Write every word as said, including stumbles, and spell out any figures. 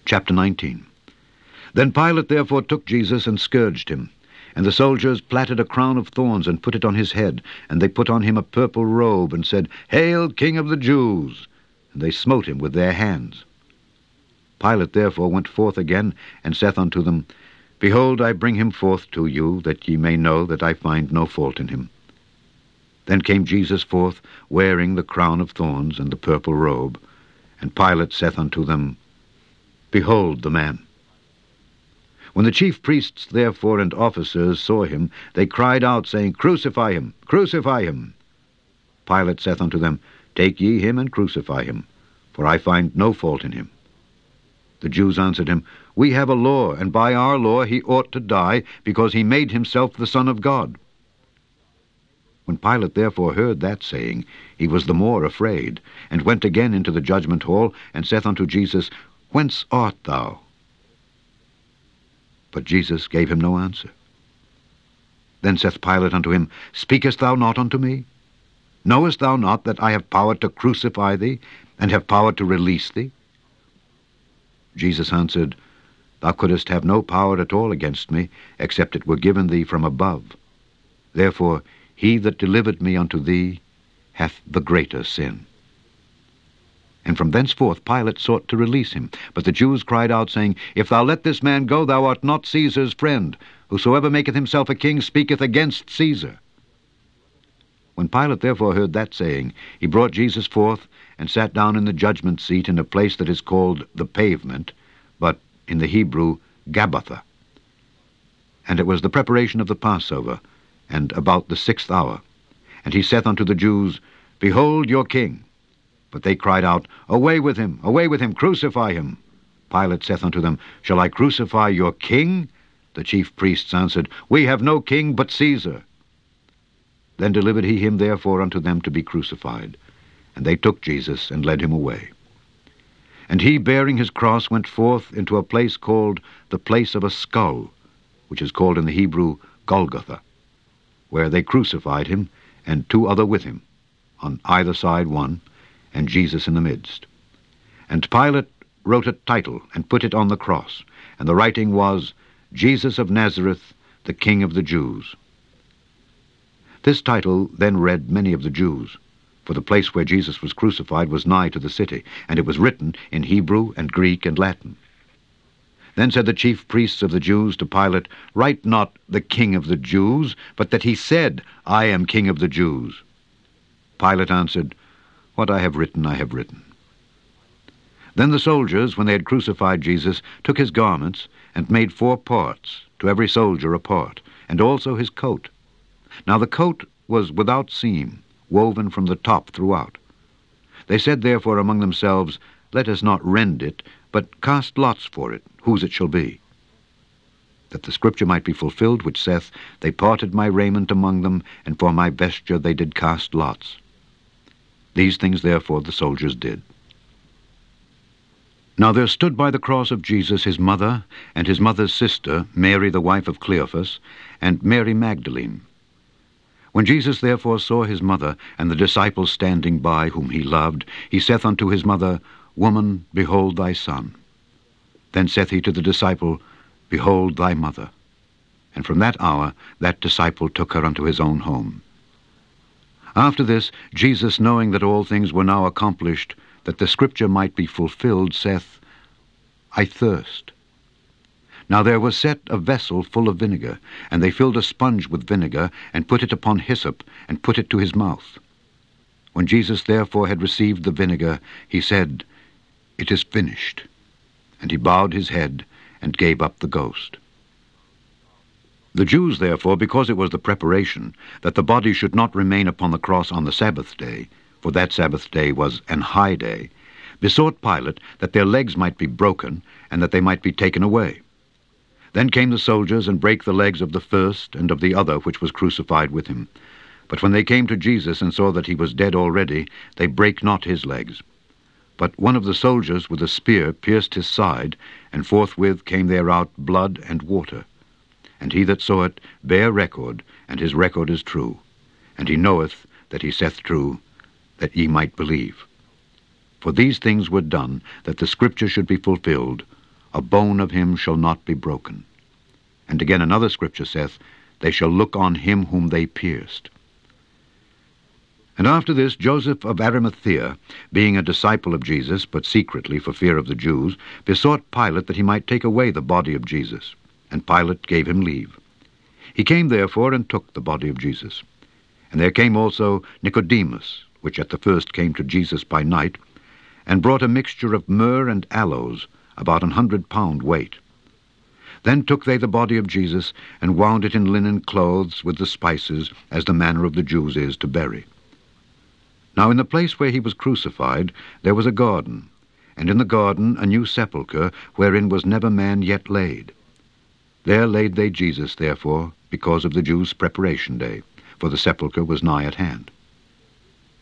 Chapter nineteen. Then Pilate therefore took Jesus and scourged him. And the soldiers platted a crown of thorns and put it on his head. And they put on him a purple robe and said, Hail, King of the Jews! And they smote him with their hands. Pilate therefore went forth again, and saith unto them, Behold, I bring him forth to you, that ye may know that I find no fault in him. Then came Jesus forth, wearing the crown of thorns and the purple robe. And Pilate saith unto them, Behold the man. When the chief priests therefore and officers saw him, they cried out, saying, Crucify him, crucify him. Pilate saith unto them, Take ye him and crucify him, for I find no fault in him. The Jews answered him, We have a law, and by our law he ought to die, because he made himself the Son of God. When Pilate therefore heard that saying, he was the more afraid, and went again into the judgment hall, and saith unto Jesus, Whence art thou? But Jesus gave him no answer. Then saith Pilate unto him, Speakest thou not unto me? Knowest thou not that I have power to crucify thee, and have power to release thee? Jesus answered, Thou couldst have no power at all against me, except it were given thee from above. Therefore he that delivered me unto thee hath the greater sin. And from thenceforth Pilate sought to release him. But the Jews cried out, saying, If thou let this man go, thou art not Caesar's friend. Whosoever maketh himself a king speaketh against Caesar. When Pilate therefore heard that saying, he brought Jesus forth, and sat down in the judgment seat in a place that is called the Pavement, but in the Hebrew Gabbatha. And it was the preparation of the Passover, and about the sixth hour. And he saith unto the Jews, Behold your king. But they cried out, Away with him, away with him, crucify him. Pilate saith unto them, Shall I crucify your king? The chief priests answered, We have no king but Caesar. Then delivered he him therefore unto them to be crucified. And they took Jesus, and led him away. And he, bearing his cross, went forth into a place called the place of a skull, which is called in the Hebrew Golgotha, where they crucified him, and two other with him, on either side one, and Jesus in the midst. And Pilate wrote a title, and put it on the cross, and the writing was, Jesus of Nazareth, the King of the Jews. This title then read many of the Jews, for the place where Jesus was crucified was nigh to the city, and it was written in Hebrew and Greek and Latin. Then said the chief priests of the Jews to Pilate, Write not the King of the Jews, but that he said, I am King of the Jews. Pilate answered, What I have written, I have written. Then the soldiers, when they had crucified Jesus, took his garments, and made four parts, to every soldier a part, and also his coat. Now the coat was without seam, woven from the top throughout. They said therefore among themselves, Let us not rend it, but cast lots for it, whose it shall be. That the scripture might be fulfilled, which saith, They parted my raiment among them, and for my vesture they did cast lots. These things therefore the soldiers did. Now there stood by the cross of Jesus his mother, and his mother's sister, Mary the wife of Cleophas, and Mary Magdalene. When Jesus therefore saw his mother, and the disciples standing by, whom he loved, he saith unto his mother, Woman, behold thy son. Then saith he to the disciple, Behold thy mother. And from that hour that disciple took her unto his own home. After this, Jesus, knowing that all things were now accomplished, that the scripture might be fulfilled, saith, I thirst. Now there was set a vessel full of vinegar, and they filled a sponge with vinegar, and put it upon hyssop, and put it to his mouth. When Jesus therefore had received the vinegar, he said, It is finished. And he bowed his head, and gave up the ghost. The Jews therefore, because it was the preparation, that the body should not remain upon the cross on the Sabbath day, for that Sabbath day was an high day, besought Pilate that their legs might be broken, and that they might be taken away. Then came the soldiers, and brake the legs of the first and of the other which was crucified with him. But when they came to Jesus, and saw that he was dead already, they brake not his legs. But one of the soldiers with a spear pierced his side, and forthwith came there out blood and water. And he that saw it bare record, and his record is true. And he knoweth that he saith true, that ye might believe. For these things were done, that the scripture should be fulfilled, a bone of him shall not be broken. And again another scripture saith, They shall look on him whom they pierced. And after this Joseph of Arimathea, being a disciple of Jesus, but secretly for fear of the Jews, besought Pilate that he might take away the body of Jesus. And Pilate gave him leave. He came therefore and took the body of Jesus. And there came also Nicodemus, which at the first came to Jesus by night, and brought a mixture of myrrh and aloes, about an hundred pound weight. Then took they the body of Jesus, and wound it in linen clothes with the spices, as the manner of the Jews is to bury. Now in the place where he was crucified there was a garden, and in the garden a new sepulchre, wherein was never man yet laid. There laid they Jesus, therefore, because of the Jews' preparation day, for the sepulchre was nigh at hand.